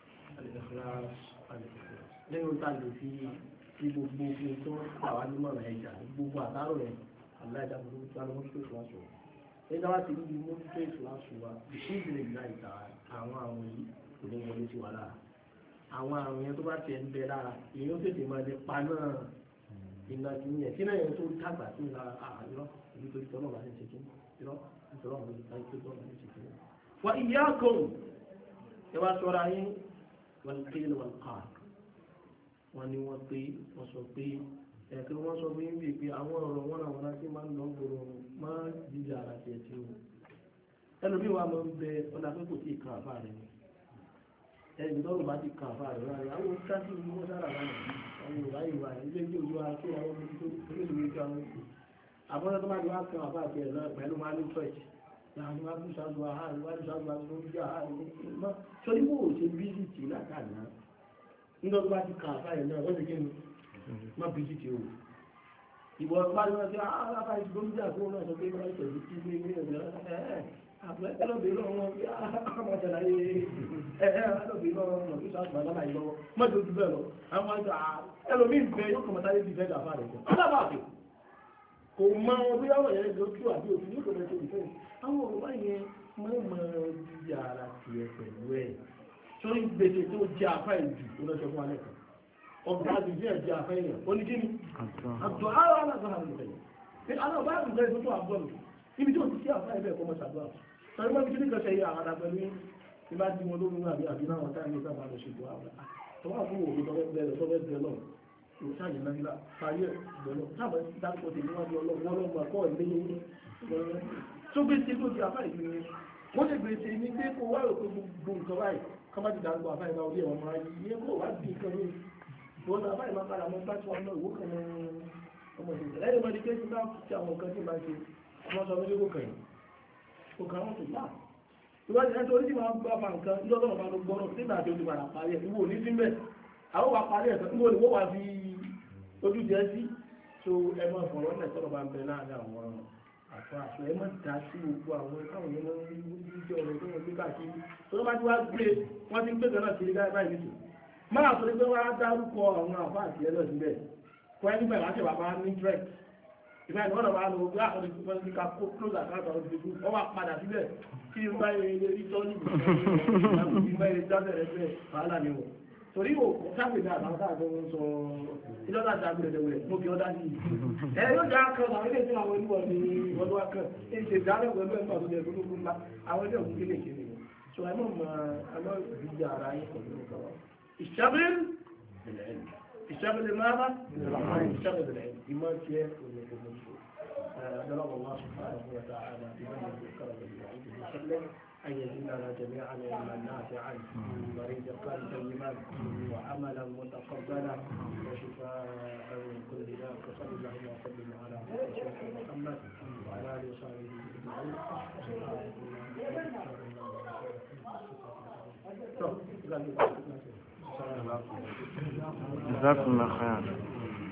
lẹ́yìn tá a lè fi gbogbo tó àwọn anímọ̀ràn ẹ̀jà gbogbo àtàrò rẹ̀ aláìdáàbò tó lọ́wọ́ tó ìfúláṣọ ẹ̀dá wá ti níbi mú tó ìfúláṣọ wa ìṣe ìdílé ìgbà ìta àwọn yìí kò ní wọlé sí wa lára àwọn àrùn yẹn tó bá tiẹ̀ ń bẹ lára èyí ó tètè máa lè pa náà iná ti yẹn kí náà yẹn tó dàgbà sí ìlà àárọ̀ ibi tó tọ́ náà bá ní ṣe kí irọ́ nítorí àwọn ìta tó tọ́ náà ní ṣe kí wa iyyakum ẹ wá sọ́ra yín wal qil wal qal wọ́n ní wọ́n pé wọ́n sọ pé ẹ̀kẹ́ wọ́n sọ pé ń bì pé àwọn ọ̀rọ̀ wọn àwọn láti máa ń lọ gbòòrò máa jíjà ara tiẹ̀ tí ó ẹlòmíì wa máa ń bẹ ọ̀nà pé kò tí ì kan àfà rẹ̀ ni ẹni tó bá ti kan àfà rẹ̀ rárá àwọn káàkiri ní wọ́n sára lánàá àwọn ìwà ìwà ilé ní ojú ara tó àwọn ọmọ tó ilé ìwé tó àwọn ìwé àbọ̀dọ̀ tó máa di wá kan àfà tiẹ̀ lọ pẹ̀lú máa ní church láàrin wá bí sáájú àhàrí wá bí sáájú àti oúnjẹ àhàrí ní ìmọ̀ sọ́dí bò ṣe bí nígbà tó bá ti kà àfáà náà wọ́n ti kí ni má bí títí o ìwọ bá ní wọ́n ti àfáà ti gómìnà tó náà sọ pé wọ́n ti tẹ̀lé sí ilé ilé ẹ̀ẹ́ ẹlọ́bìnrin náà wọ́n fi àmọ́tẹ̀láyé ẹlọ́bìnrin náà wọ́n fi sáàtùmá lọ́nà ìlọ́wọ́ mọ́jọ ojú bẹ́ẹ̀ lọ àwọn àjọ ẹlòmíì bẹ́ẹ̀ yóò kọ̀mọ̀tàlé ti fẹ́ dàfà rẹ̀ jẹ́ ọlọ́bàáfẹ́ kò mọ bí àwọn èèyàn ló tú àbí òfin yóò kọ̀mọ̀tàlé ti fẹ́ àwọn òrùbá yẹn mọ́ jíjà ara ti ẹ pẹ̀lú ẹ̀ sórí gbèsè tó jẹ afá ìjù tó lọ́sọ fún alẹ́ kan ọgbà àti jẹ́ jẹ afá èèyàn oníkíní àjọ àwọn alágbára rẹ̀ alábàá àgbẹ̀ tó tó àbọ̀ níbi tí ó ti sí afá ẹ̀bẹ̀ kọ́mọ̀ ṣàdúrà sọ̀rọ̀ mọ́ bí kí ní kan ṣe yẹ àwọn àdàpẹ̀lú ní bá tí wọn lórí àbí náà táyé ní sábà lọ ṣètò àwọn tọwọ́ fún òfin tọwọ́ bẹ̀rẹ̀ tọwọ́ bẹ̀rẹ̀ náà kò sáàyè náà nílá parí ẹ̀ bẹ̀rẹ̀ sábà dárúkọ tèmi níwájú ọlọ́wọ́ lọ́gbà kọ́ ilé tó gbé sí lóde afá ìlú ni wọ́n lè gbé sí ní pé kó wá rò pé gbogbo nǹkan báyìí kọ́ bá ti dárúkọ afá ìlú orí ẹ̀wọ̀n máa yẹ kó wá bí nǹkan ní ìwọ́n náà afá ìlú máa padà mọ́ bá tí wọ́n náà ìwó kan ọmọ ìṣẹ̀lẹ̀ ẹ̀rọ mọ́ ní pé tí bá ti àwọn nǹkan tí máa ṣe ọmọ sọ méjì kò kàn kò kàn wọ́n tó yá ìwádìí ẹni tó orí tí máa gbọ́ fa nǹkan ní ọlọ́run bá ló gbọ́rọ̀ nígbà tí ó ti padà parí ẹ̀ ìwò ní síbẹ̀ àwọn wà parí ẹ̀ níbo ni wọ́n wá fi ojú jẹ́ sí so ẹ máa fọ̀rọ̀ ẹ̀ sọ̀rọ̀ bá ń bẹ láàrin àwọn àtọ́ àṣọ ẹ máa dá sí gbogbo àwọn káwọn yẹn máa ń rí jẹ́ ọ̀rọ̀ tó wọ́n gbé káàkiri tó bá ti wá gbé wọ́n ti ń gbé kan náà kiri báyìí nìtò máa sọ pé wọ́n á dárúkọ àwọn àfáà àti ẹ̀ náà síbẹ̀ kọ́ ẹni bẹ̀rẹ̀ láti bàbá ní interest ìfẹ́ ìwọ́n náà máa lọ gbé àwọn ìfẹ́ ní ká kó close account àwọn ìfẹ́ wọ́n wá padà síbẹ̀ kí n bá yẹ rí tọ́lú ìgbà yẹ jáde rẹ̀ bẹ́ẹ̀ wàhálà ni wọ́n torí o sábẹ̀ náà àwọn táàgbọ́ ń sọ ìjọba àti ẹ̀dẹ̀wẹ̀ mo fi ọdá sí ẹ yóò já kan àwọn ilé tí àwọn oníwọ̀ ní ọdún wa kan ṣe ìdálẹ̀ pẹ̀lú ẹ̀fọ́ àti ẹ̀fọ́ tó kún ńlá àwọn ilé òkú kéde kéde so ẹ mọ̀ mọ́ àmọ́ ìdíje ara yín pẹ̀lú ọkọ̀ ìṣàbẹ̀lẹ̀ ìṣàbẹ̀lẹ̀ máa ìṣàbẹ̀lẹ̀ ìmọ̀ tiẹ̀ ضرب الله سبحانه وتعالى بمنه وكرمه وعوده وسلم أن يزيدنا جميعا علما نافعا ورزقا طيبا وعملا متقبلا وشفاء من كل داء وصلى اللهم وسلم على سيدنا محمد وعلى آله وصحبه أجمعين. جزاكم الله خير.